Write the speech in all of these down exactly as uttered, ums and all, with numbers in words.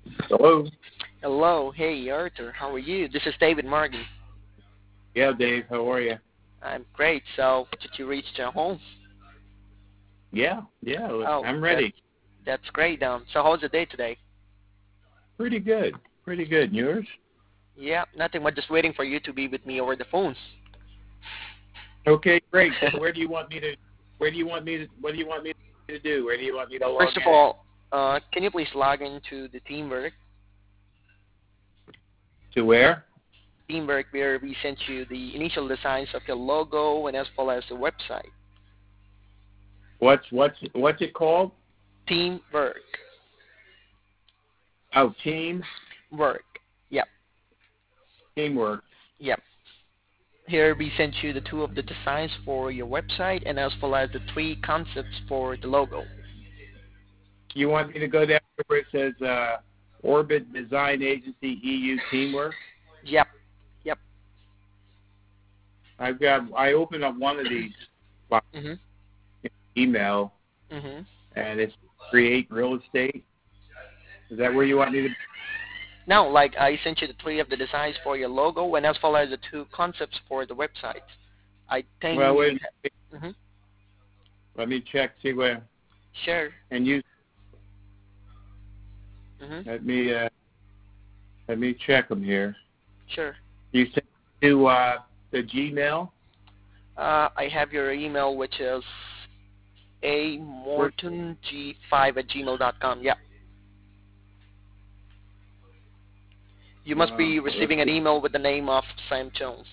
Hello. Hello, hey Arthur, how are you? This is David Morgan. Yeah, Dave. How are you? I'm great. So, did you reach your home? Yeah, yeah. look, Oh, I'm that's ready. that's great. Um, so how's the day today? Pretty good. Pretty good. And yours? Yeah, nothing much. Just waiting for you to be with me over the phone. Okay, great. So where do you want me to? Where do you want me to? What do you want me to do? Where do you want me to log First of in? all, uh, can you please log into the Teamwork? To where? Teamwork, where we sent you the initial designs of your logo and as well as the website. What's what's what's it called? Teamwork. Oh, team Work. Yep. teamwork. Yep. Here we sent you the two of the designs for your website and as well as the three concepts for the logo. You want me to go down where it says uh, Orbit Design Agency E U Teamwork? Yep. Yep. I've got. I opened up one of these by Mhm. email, Mhm. and it's create real estate. Is that where you want me to? Now, like I sent you the three of the designs for your logo and as well as the two concepts for the website. I think Well, you wait. would have. Mhm. Let me check. See where. Sure. And you Mhm. let me uh, let me check them here. Sure. You sent to uh, the Gmail. Uh, I have your email, which is a Where, morton g five at gmail dot com. Yeah. You must uh, be let's receiving an see. email with the name of Sam Jones.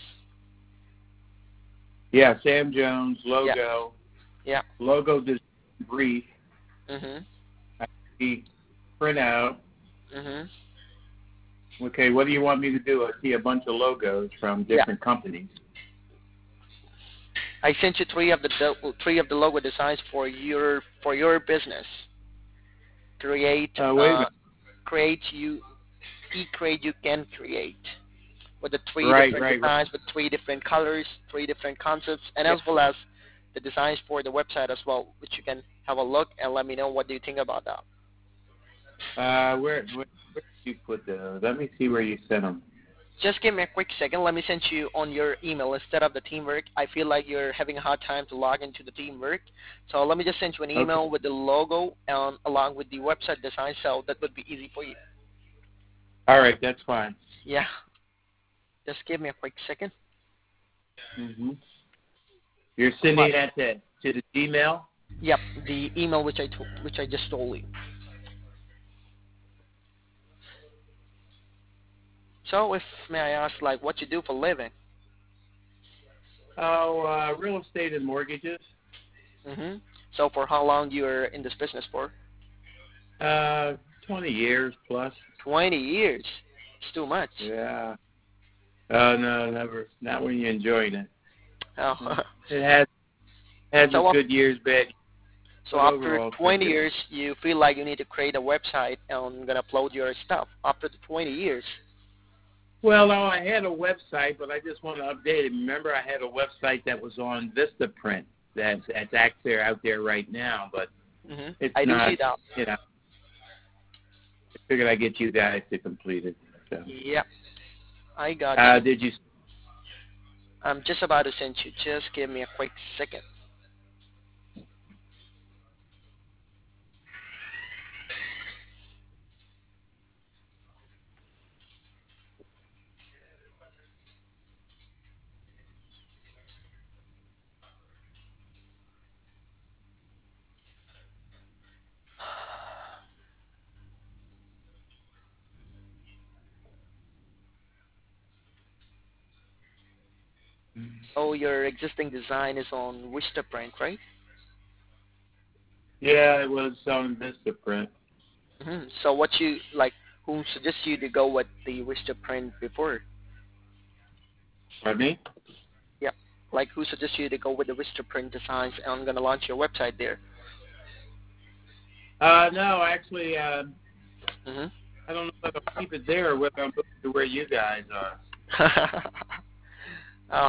Yeah, Sam Jones Yeah. logo. Yeah. Logo design brief. Mhm. I see printout. Mhm. Okay, what do you want me to do? I see a bunch of logos from Yeah. different companies. I sent you three of the do- three of the logo designs for your for your business. Create Uh, wait a uh minute. create you e-create you can create with the three Right, different right, right. designs with three different colors, three different concepts, and Yeah. as well as the designs for the website as well, which you can have a look and let me know what do you think about that. Uh, where, where, where did you put the? Let me see where you sent them. Just give me a quick second. Let me send you on your email instead of the Teamwork. I feel like you're having a hard time to log into the Teamwork. So let me just send you an Okay. email with the logo and along with the website design so that would be easy for you. All right, that's fine. Yeah. Just give me a quick second. Mm-hmm. You're But sending that to to the Gmail. yep, the email which I to- which I just told you. So if may I ask like what you do for a living? Oh, uh, real estate and mortgages. Mhm. So for how long you're in this business for? Uh, twenty years plus. twenty years. It's too much. Yeah. Oh no, never. Not when you're enjoying it. Oh. Uh, It has has its so good years, bad, So but after overall pretty twenty good. years, you feel like you need to create a website and gonna upload your stuff. After the twenty years. Well, no, I had a website, but I just want to update it. Remember, I had a website that was on VistaPrint that's that's actually out there right now, but hmm it's I do not. see that. You know, I figured I'd get you guys to complete it. So, Yep, I got uh, you. did you? I'm just about to send you. Just give me a quick second. So your existing design is on Vistaprint, right? Yeah, it was on VistaPrint. hmm So what you like? Who suggests you to go with the Vistaprint before? Pardon me? Yep. Like who suggests you to go with the Vistaprint designs? And I'm gonna launch your website there. Uh, no, actually, uh, hmm I don't know if I'll keep it there or whether I'm moving to where you guys are. oh,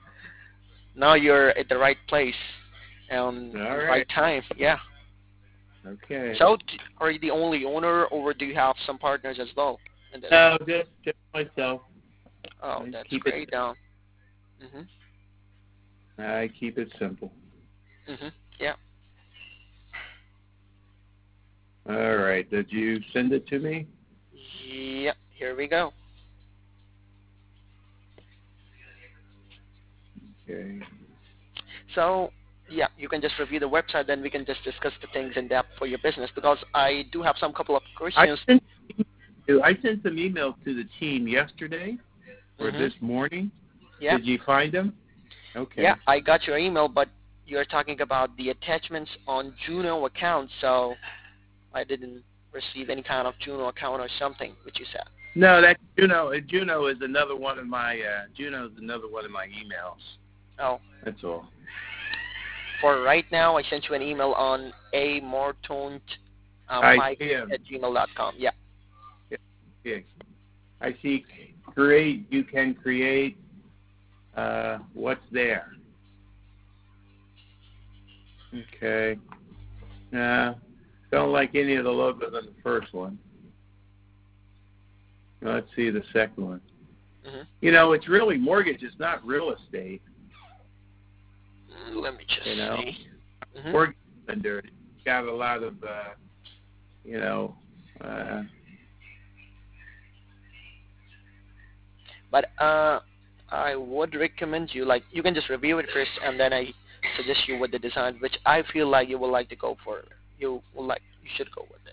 now you're at the right place and All right right. time. Yeah. Okay. So, d- are you the only owner, or do you have some partners as well in this? No, just just myself. Oh, I that's keep it. great. Down. Mhm. I keep it simple. Mhm. Yeah. All right. Did you send it to me? Yeah. Here we go. Okay. So, yeah, you can just review the website, then we can just discuss the things in depth for your business, because I do have some couple of I questions. sent I sent some emails to the team yesterday or Mhm. this morning. Yeah. Did you find them? Yeah, Okay. I got your email, but you're talking about the attachments on Juno account, so I didn't receive any kind of Juno account or something, which you said. No, that Juno. uh, Juno is another one of my. Uh, Juno is another one of my emails. Oh, That's all. for right now, I sent you an email on a mortont uh, I five see 'em. at gmail dot com. Yeah. Yeah. I see. Create. You can create. Uh, what's there? Okay. Nah. Don't like any of the logos on the first one. Let's see the second one. Mm-hmm. You know, it's really mortgage. It's not real estate. Mm, let me just You know, see. Mm-hmm. mortgage lender. It's got a lot of, uh, you know. Uh, But uh, I would recommend you, like, you can just review it first, and then I suggest you with the design, which I feel like you would like to go for. You will like, you should go with it.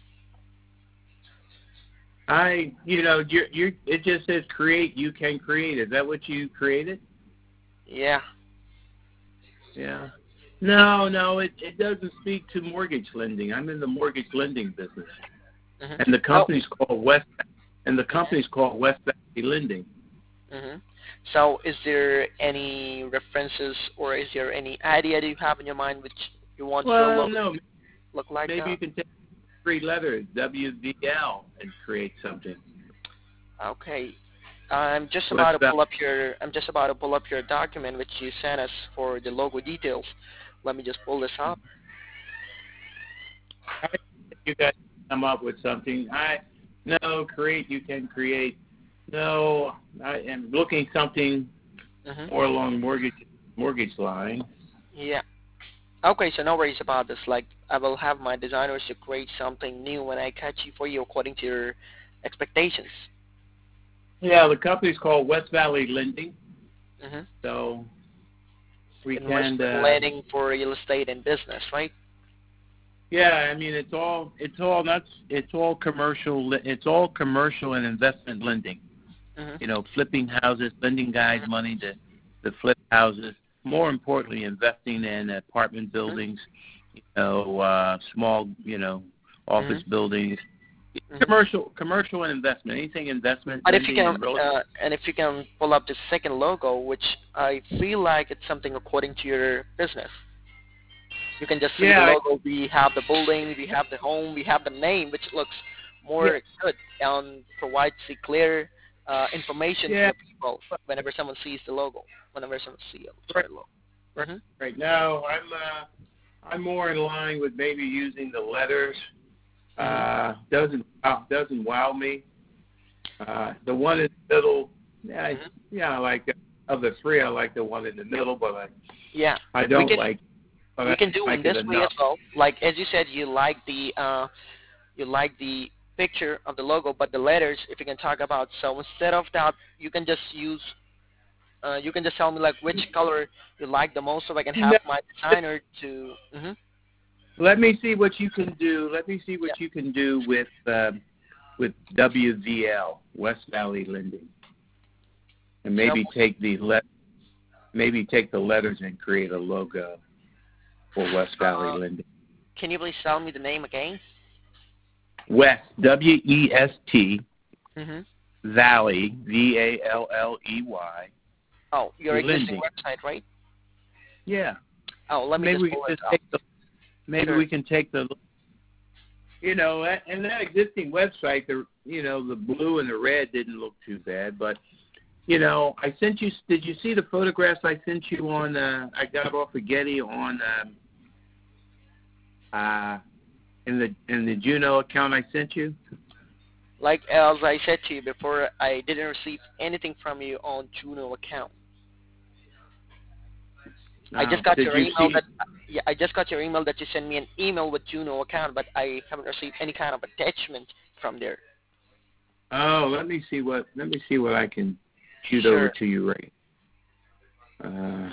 I, you know, you you. It just says create. You can create. Is that what you created? Yeah. Yeah. No, no. It it doesn't speak to mortgage lending. I'm in the mortgage lending business, Mm-hmm. and the company's Oh. called West, and the company's called West Valley Lending. Mm-hmm. So, is there any references, or is there any idea that you have in your mind which you want your Well, logo no. to look like? Maybe That? you can take three letters W V L and create something. Okay. I'm just West about to Valley. pull up your. I'm just about to pull up your document which you sent us for the logo details. Let me just pull this up. I think you guys come up with something. I no create. You can create. No, I am looking something Mm-hmm. more along mortgage mortgage line. Yeah. Okay, so no worries about this. Like, I will have my designers to create something new when I catch you for you according to your expectations. Yeah, the company's called West Valley Lending. Mm-hmm. So we Investment can. Uh, lending for real estate and business, right? yeah, I mean it's all it's all that's it's all commercial. li- It's all commercial and investment lending. Mm-hmm. You know, flipping houses, lending guys money to to flip houses. More importantly, investing in apartment buildings. You know, uh, small. You know, office Mm-hmm. buildings. Mm-hmm. Commercial, commercial and investment. Anything investment, But if you lending, can, and real estate. uh, and if you can pull up the second logo, which I feel like it's something according to your business. You can just see the Yeah, I, logo. We have the building, we have the home, we have the name, which looks yeah, more good and provides the clear uh, information to yeah. the people whenever someone sees the logo. Whenever someone sees it, Right, sorry, logo. right, Mm-hmm. right now, I'm uh, I'm more in line with maybe using the letters. Uh, doesn't uh, doesn't wow me. Uh, the one in the middle, yeah, I, Mm-hmm. yeah, I like it. Of the three, I like the one in the middle, but I Yeah, I we don't can like. But we I can do like in it this way as enough. well. Like as you said, you like the uh, you like the picture of the logo, but the letters, if you can talk about. So instead of that, you can just use. Uh, you can just tell me like which color you like the most, so I can have No, my designer to. Mm-hmm. let me see what you can do. Let me see Yeah. what you can do with uh, with W V L, West Valley Lending, and So maybe take the let maybe take the letters and create a logo for West Valley uh, Lending. can you please tell me the name again? West, W E S T, Mm-hmm. Valley, V A L L E Y, Oh, your existing Lending. website, right? Yeah. Oh, let me Maybe just we can pull it just up. take the maybe Sure. we can take the you know, that- and that existing website, the you know, the blue and the red didn't look too bad, but you know, I sent you. Did you see the photographs I sent you on? Uh, I got off of Getty on. Um, uh, in the in the Juno account I sent you? Like as I said to you before, I didn't receive anything from you on Juno account. I Oh, just got did your you email see? that yeah, I just got your email that you sent me an email with Juno account, but I haven't received any kind of attachment from there. Oh, let me see what let me see what I can shoot over Sure. to you, right? Uh,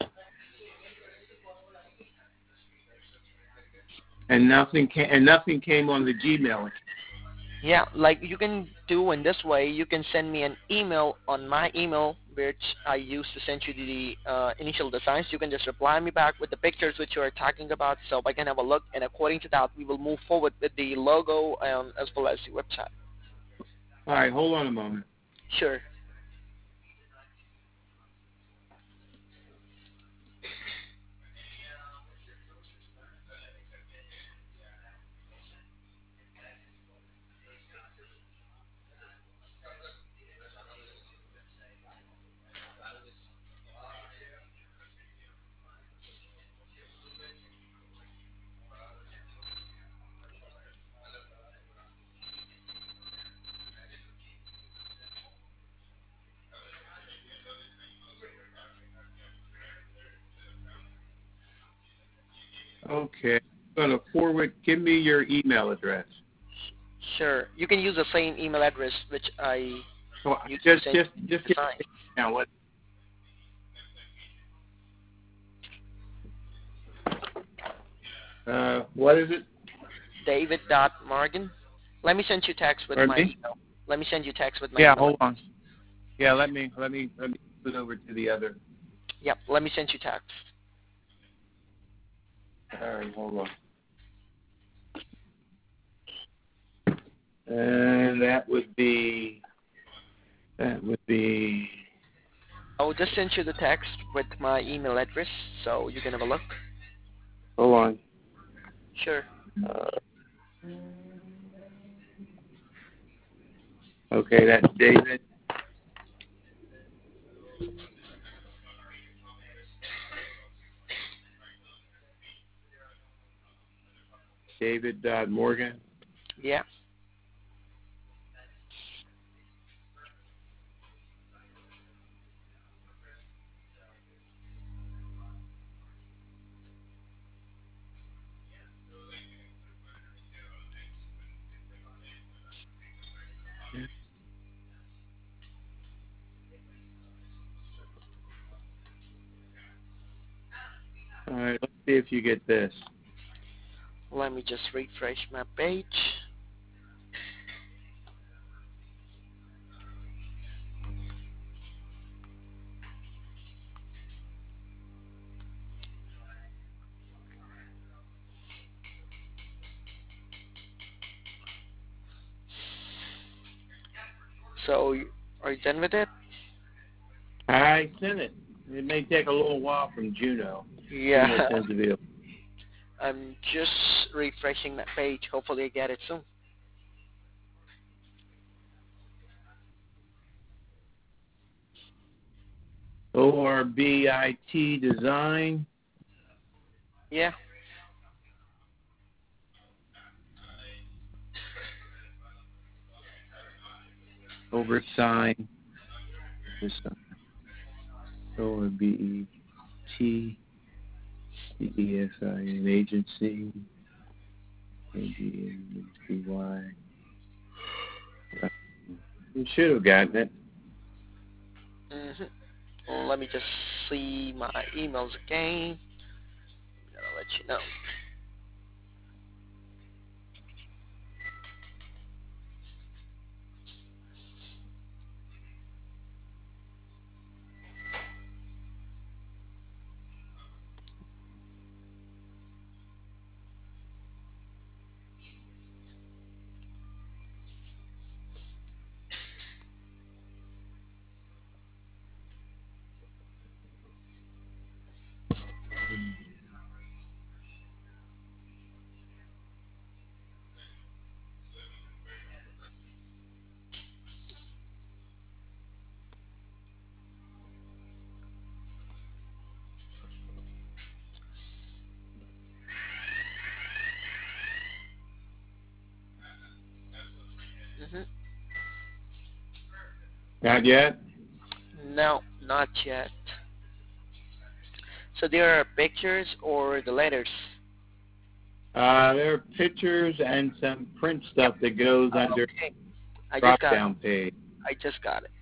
and nothing came and nothing came on the Gmail. Yeah, like you can do in this way, you can send me an email on my email, which I used to send you the uh, initial designs. You can just reply me back with the pictures which you are talking about, so I can have a look, and according to that, we will move forward with the logo um, as well as the website. All right, hold on a moment. Sure. Okay, I'm gonna forward. Give me your email address. Sure. You can use the same email address which I So used to just send just you just the give design. me now what? Uh, what is it? David dot Morgan. Let me send you text with Pardon my me? email. Let me send you text with my Yeah, email. hold on. Yeah, let me let me let me put it over to the other. Yep. Let me send you text. All right, hold on. And that would be that would be. I will just send you the text with my email address, so you can have a look. Hold on. Sure. Uh, okay, that's David. David dot Morgan. Yeah. All right, let's see if you get this. Let me just refresh my page. So, you- are you done with it? I sent it. It may take a little while from Juno. Juno Yeah. tends to be. A, I'm just refreshing my page. Hopefully I get it soon. O R B I T Design. Yeah. Over sign. O R B E T D E S I N Agency. A G N B Y. You should have gotten it. Mm-hmm. Let me just see my emails again. I'll let you know. Mhm. Not yet? No, not yet. So there are pictures or the letters? Uh, there are pictures and some print stuff that goes Uh, under okay. I just got it. drop-down page. I just got it.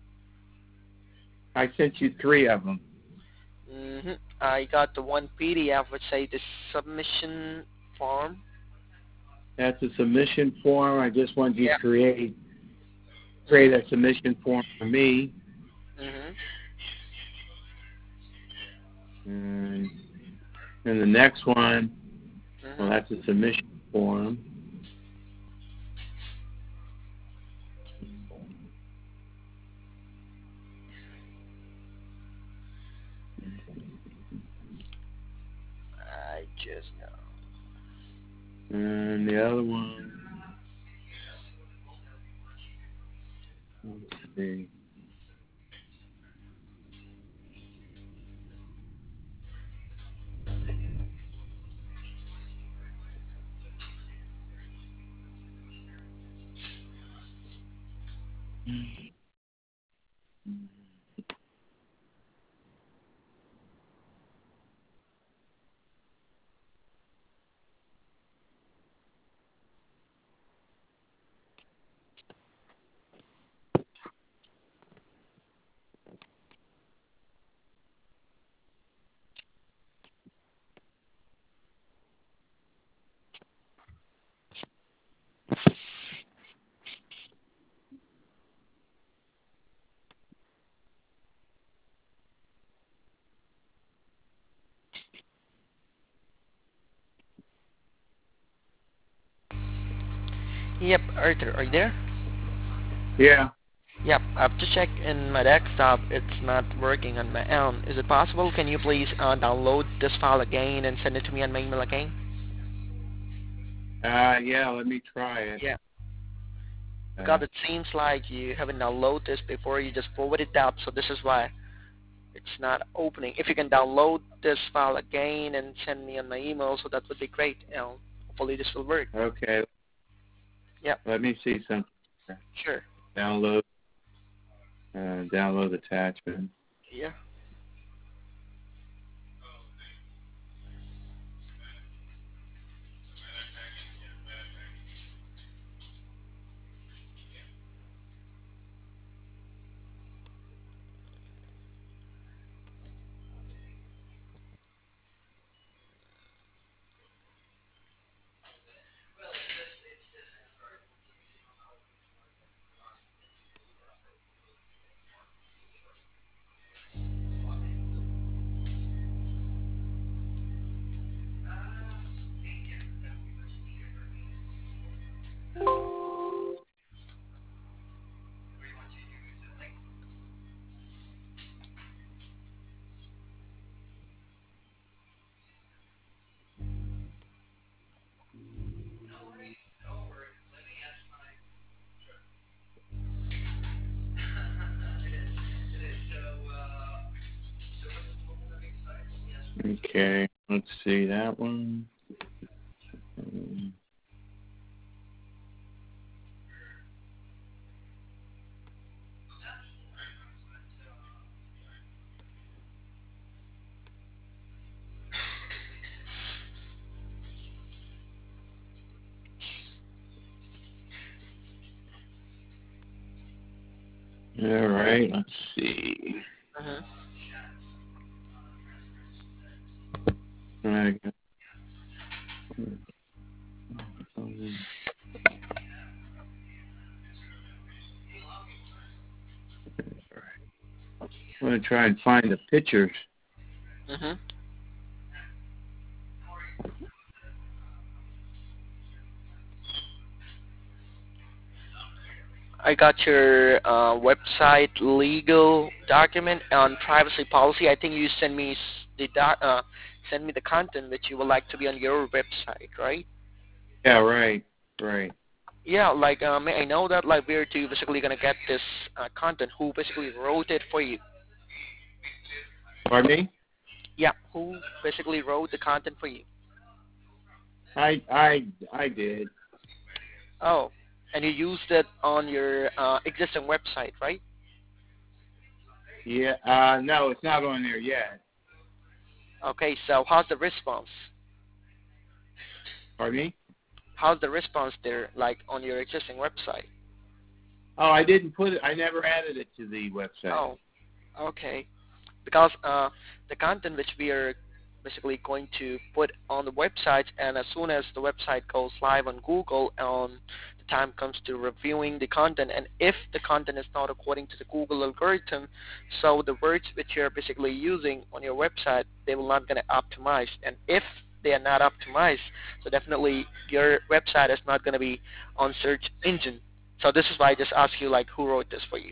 I sent you three of them. Mhm. I got the one P D F which say the submission form. That's a submission form. I just want you Yeah. to create create a submission form for me. Mhm. And, and the next one, well, Mhm. that's a submission form. I just know. And the other one, let's see. Yep, Arthur, are you there? Yeah. Yep, I've just checked in my desktop. It's not working on my own. Is it possible? Can you please uh, download this file again and send it to me on my email again? Uh, yeah, let me try it. Yeah. Uh, Because it seems like you haven't downloaded this before. You just forwarded it up, so this is why it's not opening. If you can download this file again and send me on my email, so that would be great. And hopefully this will work. okay. Yep. Let me see something. Sure. Download, uh, download attachment. Yeah. Okay, let's see that one. Um, All right, let's see. Mhm. I got- um, I'm going to try and find the pictures. Mhm. I got your uh, website legal document on privacy policy. I think you send me s- the doc, uh, send me the content that you would like to be on your website, right? Yeah, right, right. Yeah, like uh, may I know that like where to basically gonna get this uh, content? Who basically wrote it for you? Pardon me? Yeah, who basically wrote the content for you? I, I, I did. Oh, And you used it on your uh, existing website, right? Yeah. Uh, no, it's not on there yet. Okay, so how's the response? Pardon me? How's the response there, like on your existing website? Oh, I didn't put it. I never added it to the website. Oh, okay. Because uh, the content which we are basically going to put on the website, and as soon as the website goes live on Google, and the time comes to reviewing the content, and if the content is not according to the Google algorithm, so the words which you're basically using on your website, they will not going to optimize. And if they are not optimized, so definitely your website is not going to be on search engine. So this is why I just asked you, like, who wrote this for you?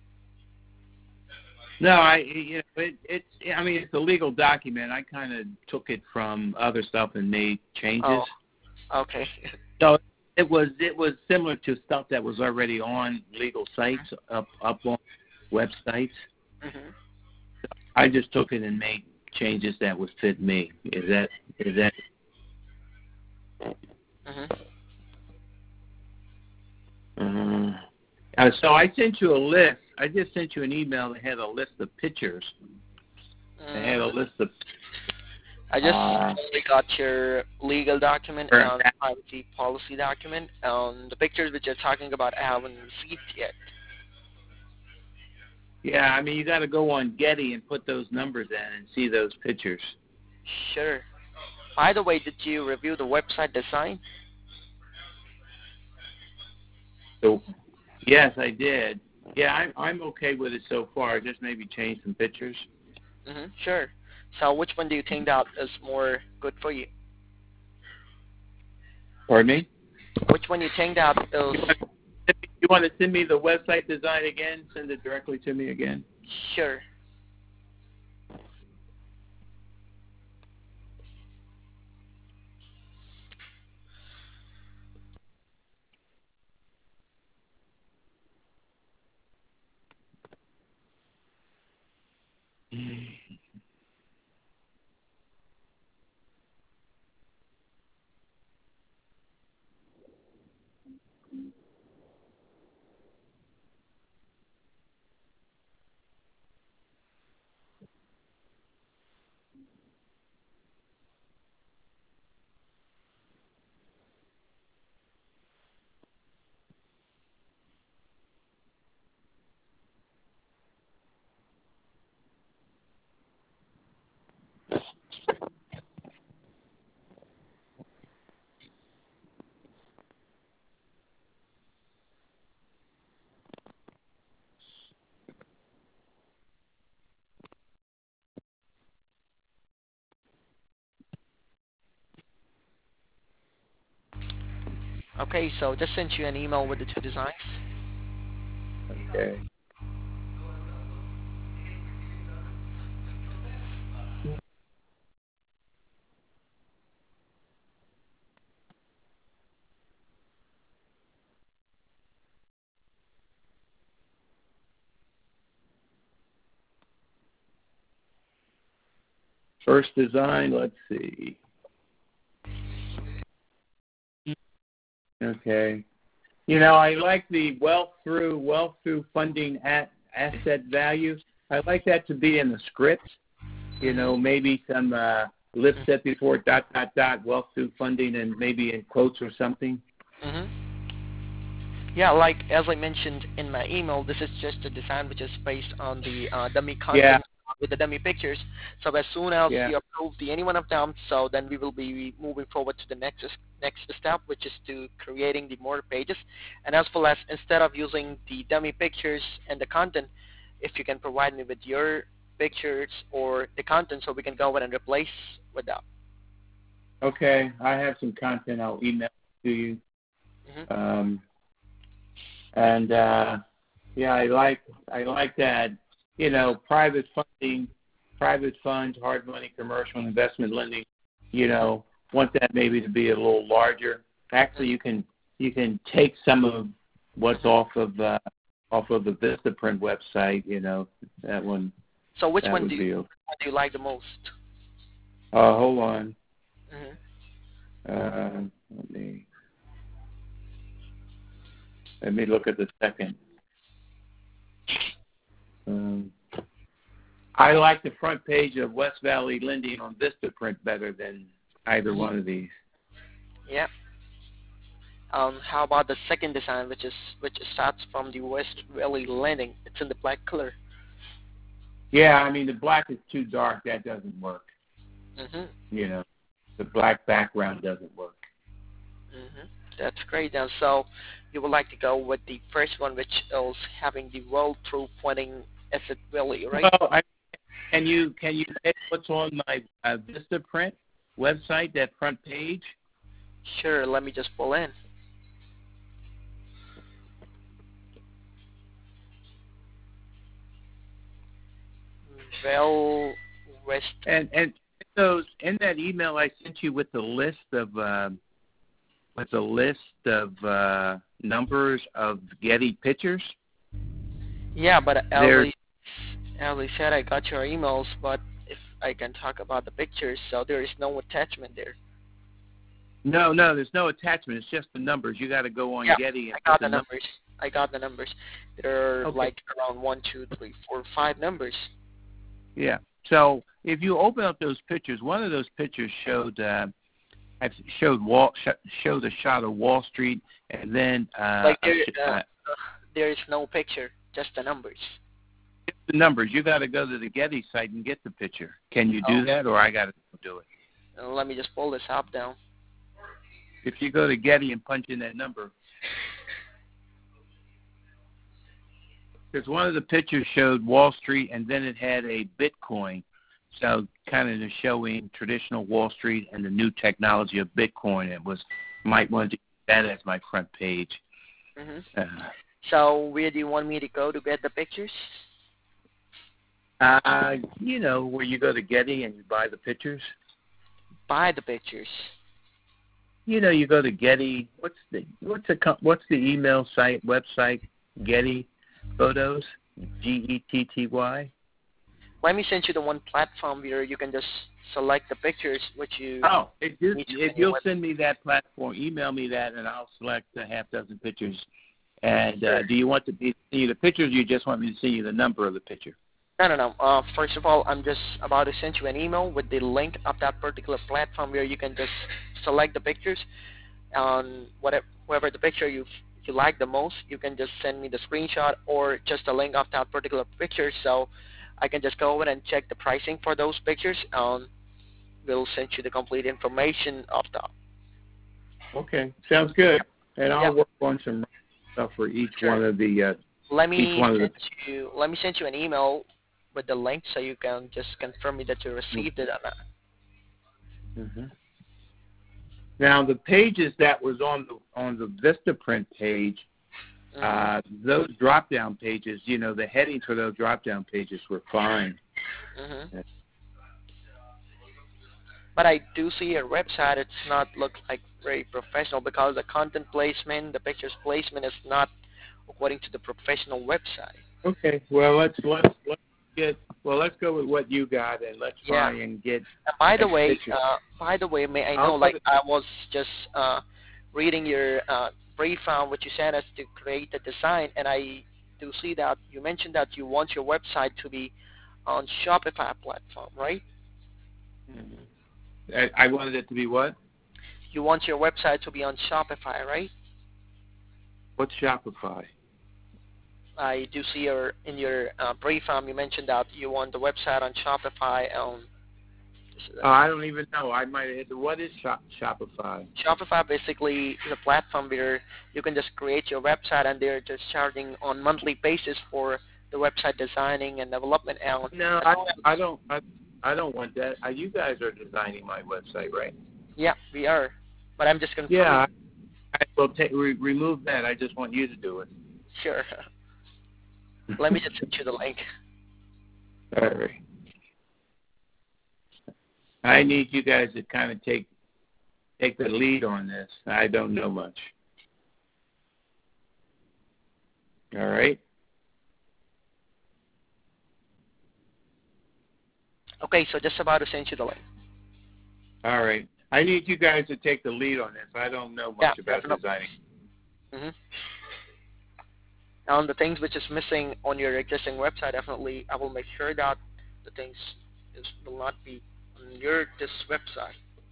No, I you know it, it's I mean it's a legal document. I kind of took it from other stuff and made changes. Oh, okay. So it was it was similar to stuff that was already on legal sites up up on websites. Mm-hmm. I just took it and made changes that would fit me. Is that is that? Mm-hmm. Uh, uh, so I sent you a list. I just sent you an email that had a list of pictures. It had a list of. I just Uh, only got your legal document Sure. and privacy policy document, and the pictures which you're talking about I haven't received yet. Yeah, I mean you got to go on Getty and put those numbers in and see those pictures. Sure. By the way, did you review the website design? So yes, I did. Yeah, I'm I'm okay with it so far. Just maybe change some pictures. Mm-hmm. Sure. So which one do you think that is more good for you? Pardon me? Which one you think that is? You want to send me the website design again? Send it directly to me again. Sure. Okay, so just sent you an email with the two designs. Okay. First design. Let's see. Okay. You know, I like the wealth through wealth through funding at asset value. I like that to be in the script. You know, maybe some uh, lip set before dot dot dot wealth through funding, and maybe in quotes or something. Mm-hmm. Yeah, like as I mentioned in my email, this is just a design which is based on the uh, dummy content Yeah. with the dummy pictures. So as soon as Yeah. you approve the any one of them, so then we will be moving forward to the next next step, which is to creating the more pages. And as well as instead of using the dummy pictures and the content, if you can provide me with your pictures or the content, so we can go ahead and replace with that. Okay. I have some content. I'll email to you. Mm-hmm. Um, and uh, yeah, I like I like that. You know, private funding, private funds, hard money, commercial investment lending. You know, want that maybe to be a little larger. Actually, you can you can take some of what's off of uh, off of the Vistaprint website. You know, that one. So which that one would do be you, okay. one do you like the most? Uh, hold on. Mm-hmm. Uh, let me. Let me look at the second. Um, I like the front page of West Valley Lending on Vistaprint better than either one of these. Yeah. Um, how about the second design, which is which starts from the West Valley Lending? It's in the black color. Yeah, I mean the black is too dark. That doesn't work. Mhm. You know, the black background doesn't work. Mhm. That's great. Now, so you would like to go with the first one, which is having the roll-through pointing Asset Valley, right? Well, I, can you can you say what's on my uh, Vistaprint website? That front page. Sure. Let me just pull in. Well, West. And and those in that email I sent you with the list of uh, with the list of uh, numbers of Getty pictures. Yeah, but Ellie, Ellie said I got your emails, but if I can talk about the pictures, so there is no attachment there. No, no, there's no attachment. It's just the numbers. You got to go on Yeah, Getty and I got put the the numbers. I got the numbers. There are Okay. like around one, two, three, four, five numbers. Yeah. So if you open up those pictures, one of those pictures showed uh, showed Wall showed a shot of Wall Street, and then uh, like there, uh, uh, there is no picture, just the numbers. the numbers. You got to go to the Getty site and get the picture. Can you do Oh. that, or I got to do it? Uh, let me just pull this up down. If you go to Getty and punch in that number, because one of the pictures showed Wall Street, and then it had a Bitcoin. So kind of showing traditional Wall Street and the new technology of Bitcoin. It was might want to do that as my front page. Mm-hmm. Uh, So where do you want me to go to get the pictures? uh, you know, where you go to Getty and you buy the pictures. Buy the pictures. You know, you go to Getty. What's the what's the what's the email site website? Getty Photos. G E T T Y. Let me send you the one platform where you can just select the pictures which you. Oh, if, you, need to if you'll send me that platform, email me that, and I'll select a half dozen pictures. And uh, do you want to be see you the pictures, or you just want me to see you the number of the picture? No, no, no. Uh, first of all, I'm just about to send you an email with the link of that particular platform where you can just select the pictures. On whatever, whoever the picture you you like the most, you can just send me the screenshot or just a link of that particular picture, so I can just go over and check the pricing for those pictures. Um, we'll send you the complete information of that. Okay, sounds good. And I'll Yep. work on some stuff for each Sure. one of the. Uh, Let me each one of send the... you. Let me send you an email with the link so you can just confirm me that you received it or not. Mm-hmm. Now the pages that was on the on the Vistaprint page, Mm-hmm. uh, those drop down pages, you know, the headings for those drop down pages were fine. Mm-hmm. But I do see your website. It's not look like very professional because the content placement, the pictures placement is not according to the professional website. Okay, well let's let's let's get well let's go with what you got and let's try Yeah. and get. And by the way, pictures. uh, by the way, may I I'll know, like put it- I was just uh, reading your uh, brief on what you sent us to create the design, and I do see that you mentioned that you want your website to be on Shopify platform, right? I, I wanted it to be what? You want your website to be on Shopify, right? What's Shopify? I do see your in your uh, brief um, you mentioned that you want the website on Shopify. Um, Oh, I don't even know. I might have hit the, what is Shop, Shopify? Shopify basically is a platform where you can just create your website, and they're just charging on monthly basis for the website designing and development. And No, I, I don't. I, I don't want that. Uh, you guys are designing my website, right? yeah, we are, but I'm just confirming. Yeah, I, I will take re, remove that. I just want you to do it. Sure. Let me just send you the link. All right. I need you guys to kind of take take the lead on this. I don't know much. All right. Okay, so just about to send you the link. All right. I need you guys to take the lead on this. I don't know much Yeah, about definitely. designing. Mm-hmm. And the things which is missing on your existing website, definitely I will make sure that the things is, will not be on your this website.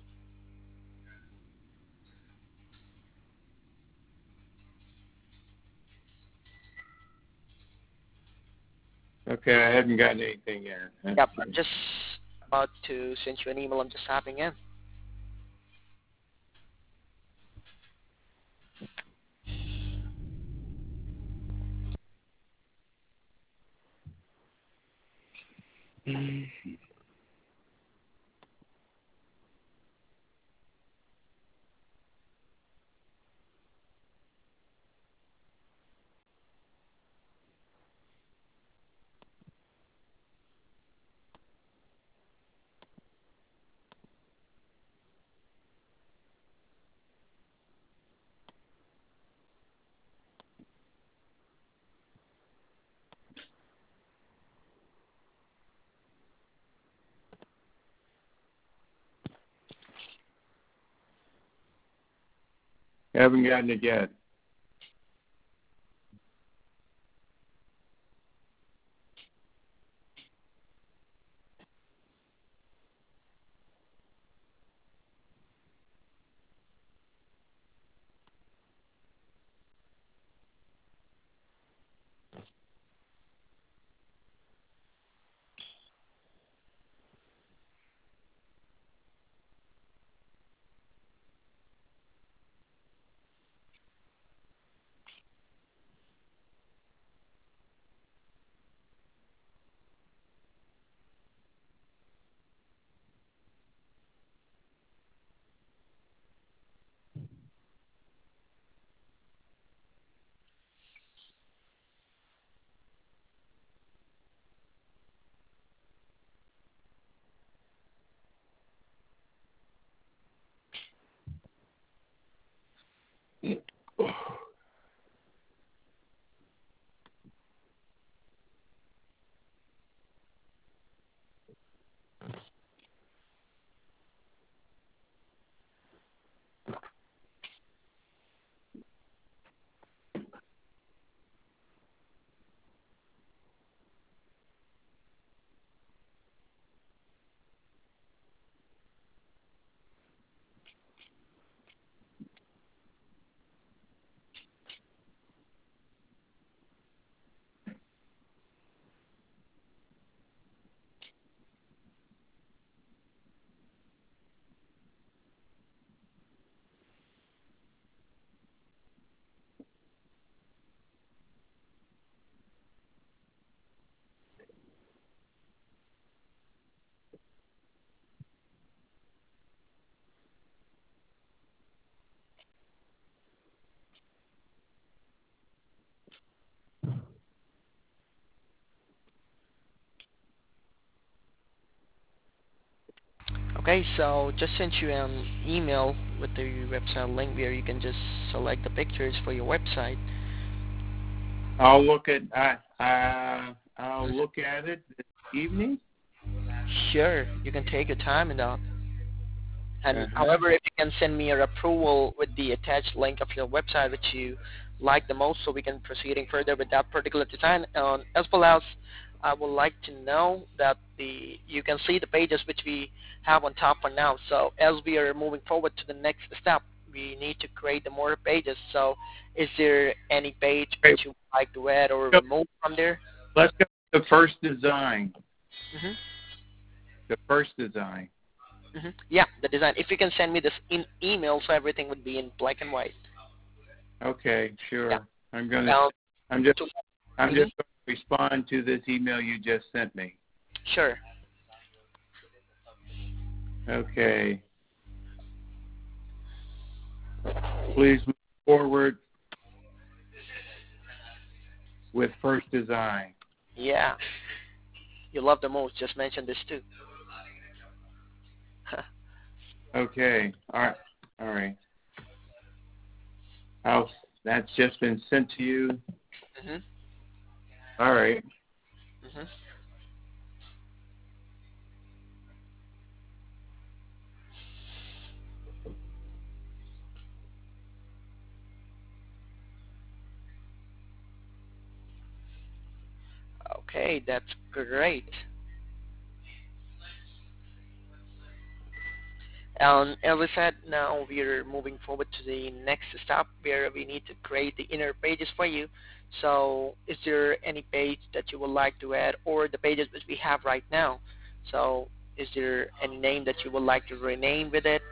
Okay, I haven't gotten anything yet. Let's Yep, I'm see. just about to send you an email. I'm just tapping in. Haven't gotten it yet. Okay, so just sent you an email with the website link where you can just select the pictures for your website. I'll look at I uh, I'll look at it this evening. Sure, you can take your time and that. And Uh-huh. however, if you can send me your approval with the attached link of your website which you like the most, so we can proceeding further with that particular design. Um, as well as, I would like to know that the you can see the pages which we have on top for now. So as we are moving forward to the next step, we need to create the more pages. So is there any page Okay, which you would like to add or so remove from there? let's go to the first design. hmm The first design. hmm Yeah, the design. If you can send me this in email, so everything would be in black and white. Okay, Yeah. sure. I'm gonna. Um, I'm just. to, I'm mhm, just going to respond to this email you just sent me. Sure. Okay. Please move forward with first design. Yeah. You love the most. Just mention this too. Okay. All right. All right. I'll, that's just been sent to you. mhm. All right. Mhm. Okay, that's great. And as I said, now we're moving forward to the next step where we need to create the inner pages for you. So is there any page that you would like to add, or the pages which we have right now? So is there any name that you would like to rename with it?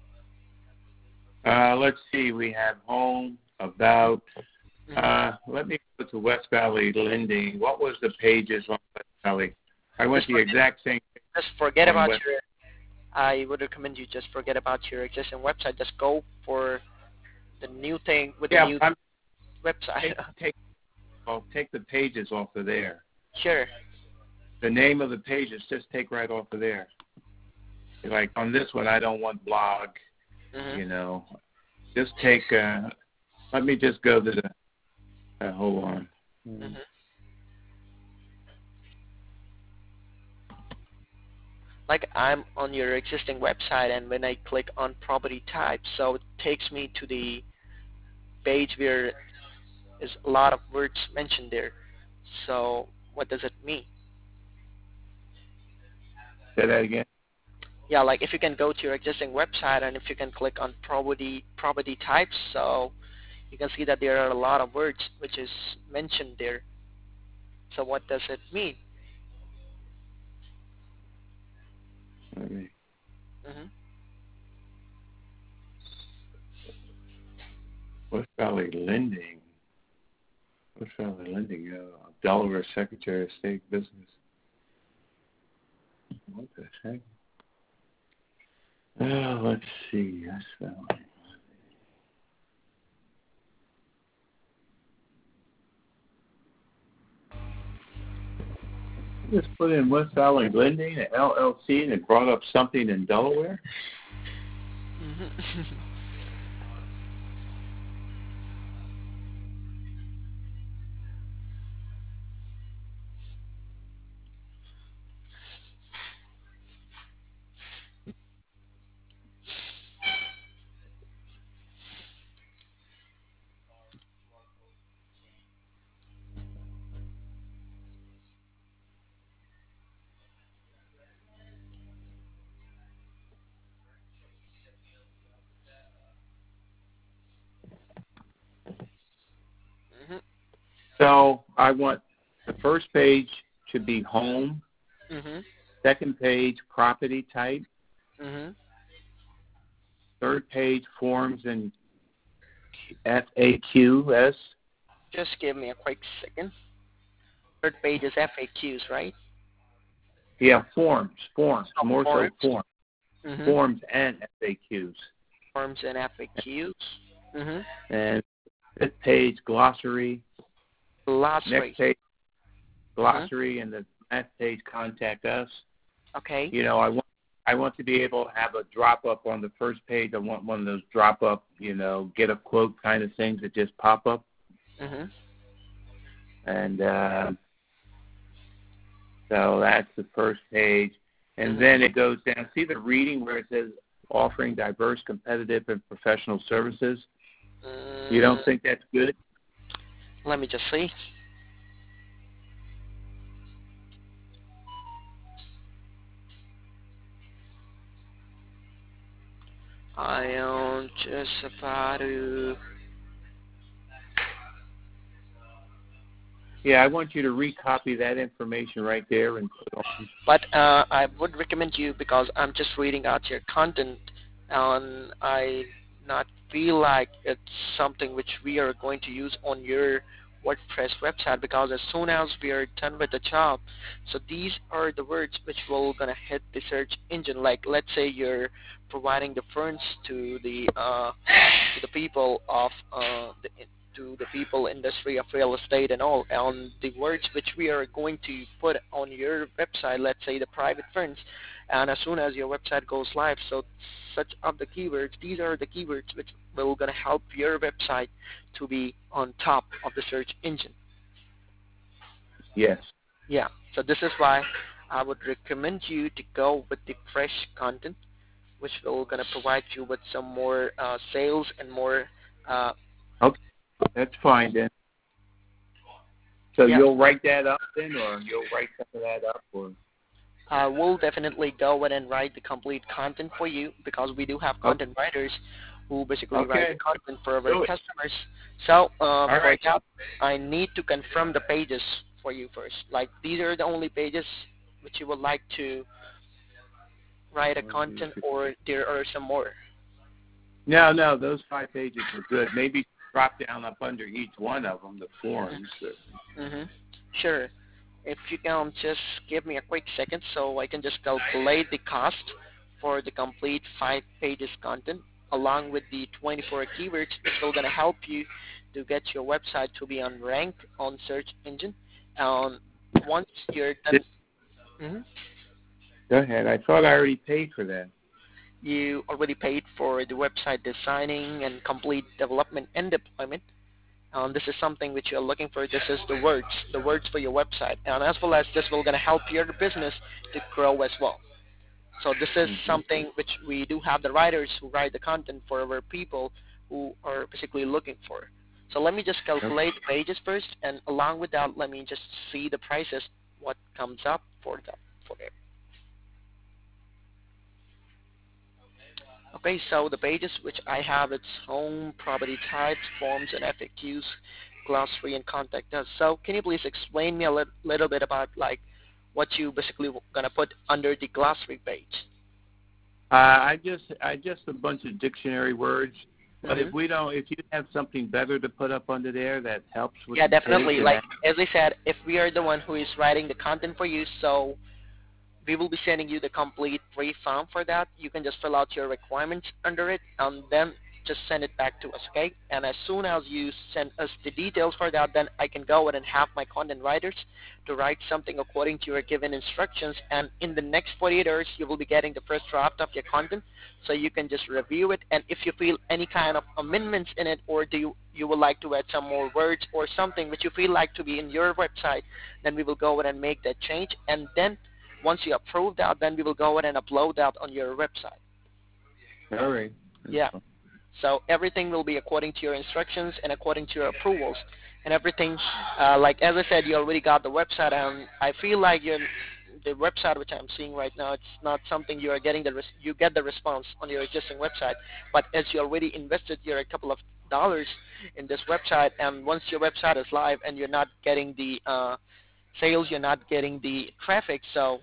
Uh, let's see. We have home, about. Mm-hmm. Uh, let me go to West Valley Lending. What was the pages on West Valley? I went Just the forget, exact same. just forget on about West. your. I would recommend you just forget about your existing website. Just go for the new thing with the Yeah, new I'm, website. take take I'll take the pages off of there. Sure. The name of the pages, just take right off of there. Like on this one, I don't want blog. Mm-hmm. You know, just take. Uh, let me just go to the. Uh, hold on. Mm-hmm. Like I'm on your existing website, and when I click on property type, so it takes me to the page where is a lot of words mentioned there. So what does it mean? Say that again. Yeah, like if you can go to your existing website and if you can click on property property types, so you can see that there are a lot of words which is mentioned there. So what does it mean? Let me. Mm-hmm. West Valley Lending. West Valley Lending. Uh, Delaware Secretary of State Business. What the heck? Oh, let's see. West Valley. Just put in West Valley Lending, an L L C, and it brought up something in Delaware. Mm-hmm. Mm-hmm. So I want the first page to be home. Mm-hmm. Second page, property type. Mm-hmm. Third page, forms and F A Qs. Just give me a quick second. Third page is F A Qs, right? Yeah, forms, forms, Oh, more so forms. forms, Mm-hmm. forms and F A Qs. Forms and F A Qs. Mm-hmm. And fifth page, glossary. Glossary. Next page, Mm-hmm. glossary, and the last page, contact us. Okay. You know, I want I want to be able to have a drop up on the first page. I want one of those drop up, you know, get a quote kind of things that just pop up. Mm-hmm. And uh, so that's the first page. And Mm-hmm. then it goes down. See the reading where it says offering diverse, competitive, and professional services? Mm-hmm. You don't think that's good? Let me just see. I am just about to. Yeah, I want you to recopy that information right there and put on. But uh, I would recommend you because I'm just reading out your content, and I not feel like it's something which we are going to use on your WordPress website, because as soon as we are done with the job, so these are the words which will gonna hit the search engine. Like let's say you're providing the funds to the uh, to the people of uh, the to the people industry of real estate and all, and the words which we are going to put on your website, let's say the private funds, and as soon as your website goes live, so such of the keywords, these are the keywords which will going to help your website to be on top of the search engine. Yes. Yeah, so this is why I would recommend you to go with the fresh content, which will going to provide you with some more uh, sales and more uh, Okay, that's fine then. So Yes. you'll write that up then, or you'll write some of that up, or Uh, we'll definitely go ahead and write the complete content for you because we do have okay, content writers who basically write the okay, content for our do it. customers. So uh, All for right. that, I need to confirm the pages for you first. Like these are the only pages which you would like to write a One, two, content, three. or there are some more. No, no, those five pages are good. Maybe drop down up under each one of them the forms. Mm-hmm. Sure. If you can just give me a quick second so I can just calculate the cost for the complete five pages content along with the twenty-four keywords which will going to help you to get your website to be on rank on search engine. Um, once you're done, mhm, Go ahead. I thought I already paid for that. you already paid for the website designing and complete development and deployment. Um, this is something which you're looking for. This is the words, the words for your website, and as well as this will going to help your business to grow as well. So this is Mm-hmm. something which we do have the writers who write the content for our people who are basically looking for. So let me just Okay. calculate the pages first, and along with that, let me just see the prices, what comes up for that. For it. Okay, so the pages which I have, it's home, property types, forms, and F A Qs, glossary, and contact us. So can you please explain me a lit- little bit about like what you basically gonna put under the glossary page? Uh, I just I just a bunch of dictionary words. But Mm-hmm. if we don't, if you have something better to put up under there that helps with Yeah, the page, definitely. and Like that, as I said, if we are the one who is writing the content for you, so we will be sending you the complete free form for that. You can just fill out your requirements under it and then just send it back to us, okay? And as soon as you send us the details for that, then I can go ahead and have my content writers to write something according to your given instructions. And in the next forty-eight hours, you will be getting the first draft of your content, so you can just review it. And if you feel any kind of amendments in it, or do you, you would like to add some more words or something which you feel like to be in your website, then we will go ahead and make that change. And then once you approve that, then we will go ahead and upload that on your website. all right. That's Yeah. fine. So everything will be according to your instructions and according to your approvals and everything. Uh, like as I said, you already got the website, and I feel like you're, the website which I'm seeing right now, it's not something you are getting the res- you get the response on your existing website. But as you already invested your a couple of dollars in this website, and once your website is live and you're not getting the uh, sales, you're not getting the traffic, so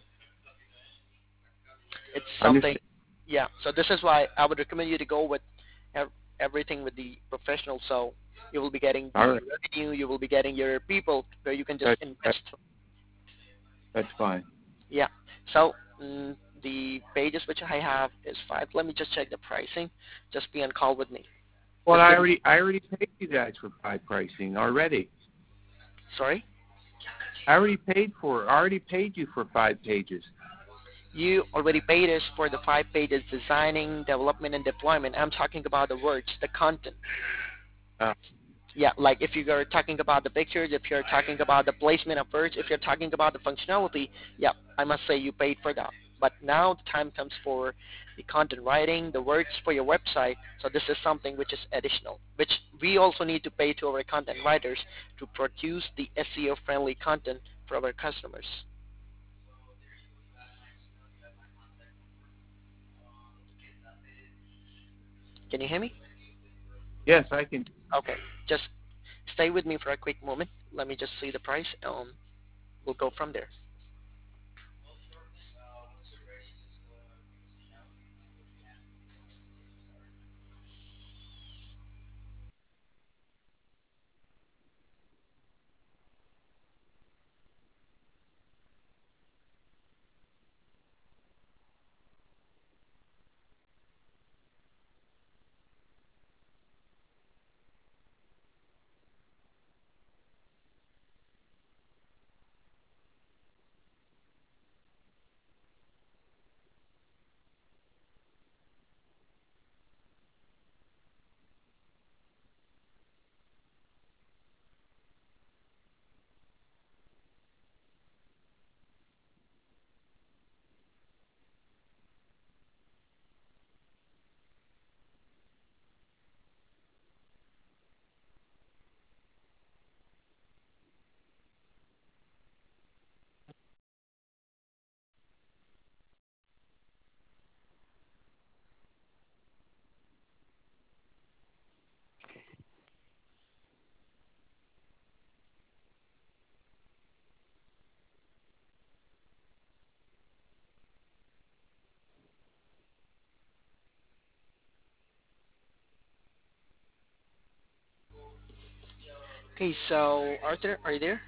it's something. Understand. Yeah, so this is why I would recommend you to go with ev- everything with the professional. So you will be getting All the right. revenue, you will be getting your people where you can just That, that, invest. that's fine. Yeah. So mm, the pages which I have is five. Let me just check the pricing. Just be on call with me. Well, Just I give me. already I already paid you guys for five pricing already. Sorry. I already paid for I already paid you for five pages. You already paid us for the five pages designing, development, and deployment. I'm talking about the words, the content. Uh, Yeah, like if you're talking about the pictures, if you're talking about the placement of words, if you're talking about the functionality, yeah, I must say you paid for that. But now the time comes for the content writing, the words for your website. So this is something which is additional, which we also need to pay to our content writers to produce the S E O friendly content for our customers. Can you hear me? yes, I can. Okay, just stay with me for a quick moment. Let me just see the price. Um, we'll go from there. Okay, so Arthur, are you there?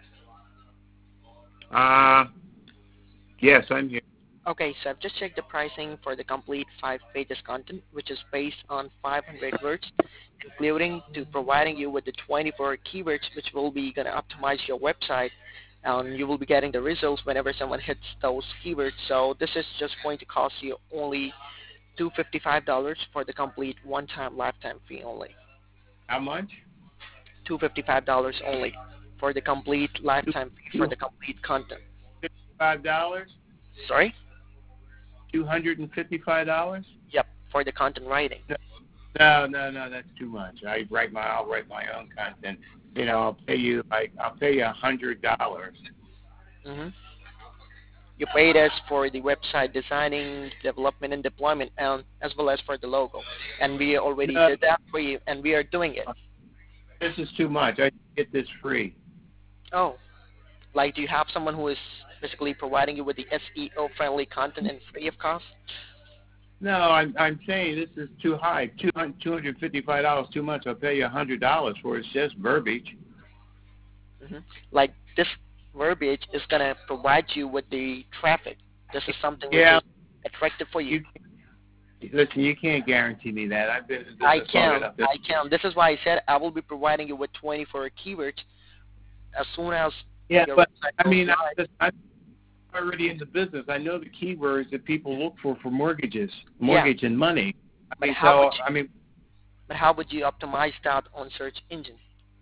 Uh, yes, I'm here. Okay, so I've just checked the pricing for the complete five pages content, which is based on five hundred words, including to providing you with the twenty-four keywords, which will be going to optimize your website, and you will be getting the results whenever someone hits those keywords. So this is just going to cost you only two hundred fifty-five dollars for the complete one-time lifetime fee only. How much? two hundred fifty-five dollars only for the complete lifetime fee for Two the complete content. fifty-five dollars. Sorry? Two hundred and fifty-five dollars. Yep, for the content writing. No, no, no, that's too much. I write my, I'll write my own content. You know, I'll pay you like, I'll pay you a hundred dollars. Mm-hmm. You paid us for the website designing, development, and deployment, and as well as for the logo. And we already No, did that for you, and we are doing it. this is too much. I get this free. Oh, like do you have someone who is basically providing you with the S E O-friendly content and free of cost? No, I'm I'm saying this is too high. Two hundred two hundred fifty-five dollars too much. I'll pay you a hundred dollars for it. It's just verbiage. Mm-hmm. Like this verbiage is going to provide you with the traffic. This is something Yeah. which is attractive for you. you. Listen, you can't guarantee me that. I've been in business I long can. enough. I can. This is why I said I will be providing you with twenty-four keywords as soon as Yeah, your but website I goes mean, live. I'm, just, I'm already in the business. I know the keywords that people look for for mortgages, mortgage and money. I But mean, how so would you, I mean, but how would you optimize that on search engine?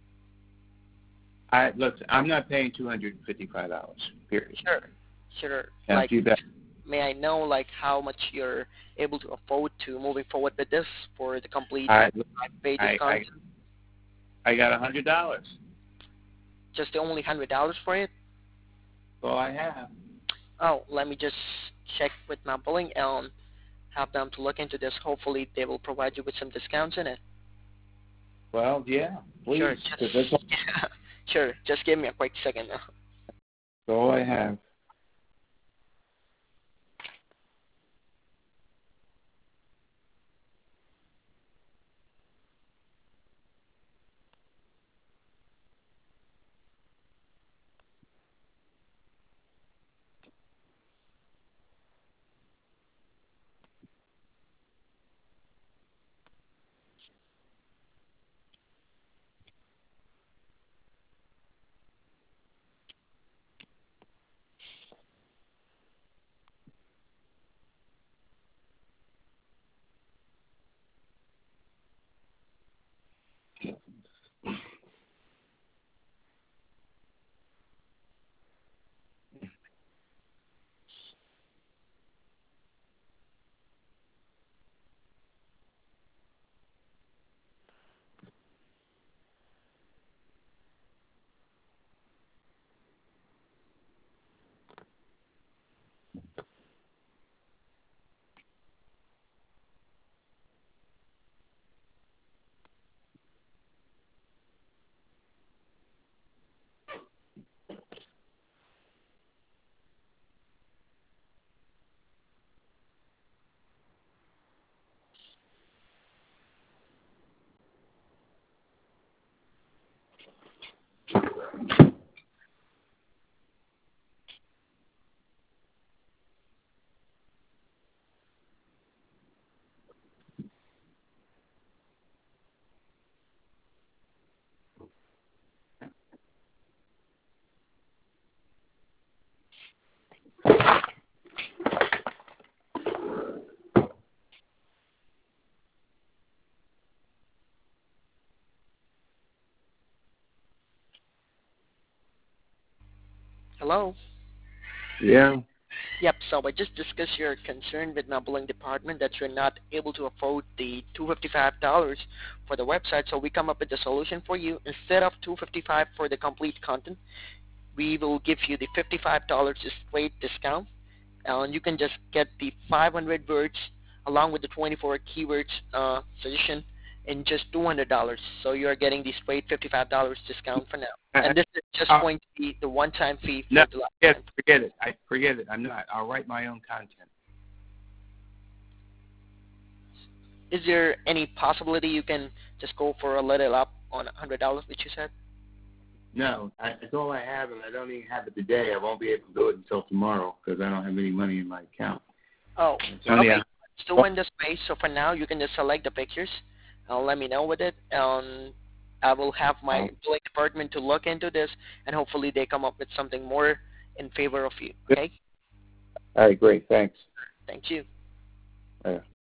I listen. I'm not paying two hundred and fifty-five dollars. Period. Sure, sure. Now, Like, you bet. may I know like how much you're able to afford to moving forward with this for the complete I, five pages I, I, content? I got a hundred dollars. Just the only hundred dollars for it? All I have. Oh, let me just check with my billing and have them to look into this. Hopefully, they will provide you with some discounts in it. Well, yeah, please. Sure, 'cause just, that's all, sure. Just give me a quick second. that's all I have. Hello? Yeah. Yep, so I just discussed your concern with my billing department that you're not able to afford the two hundred fifty-five dollars for the website, so we come up with a solution for you. Instead of two hundred fifty-five dollars for the complete content, we will give you the fifty-five dollars straight discount, and you can just get the five hundred words along with the twenty-four keywords uh, suggestion in just two hundred dollars. So you're getting the straight fifty-five dollars discount for now. And this is just Uh, going to be the one-time fee for no, the yes, lifetime. forget it. I forget it. I'm not. I'll write my own content. Is there any possibility you can just go for a little up on one hundred dollars, which you said? No, I, that's all I have, and I don't even have it today. I won't be able to do it until tomorrow because I don't have any money in my account. Oh, Only okay. a- Still in this space. So for now, you can just select the pictures and let me know with it. Um, I will have my billing department to look into this, and hopefully they come up with something more in favor of you. Okay? All right, great. Thanks. Thank you. Yeah.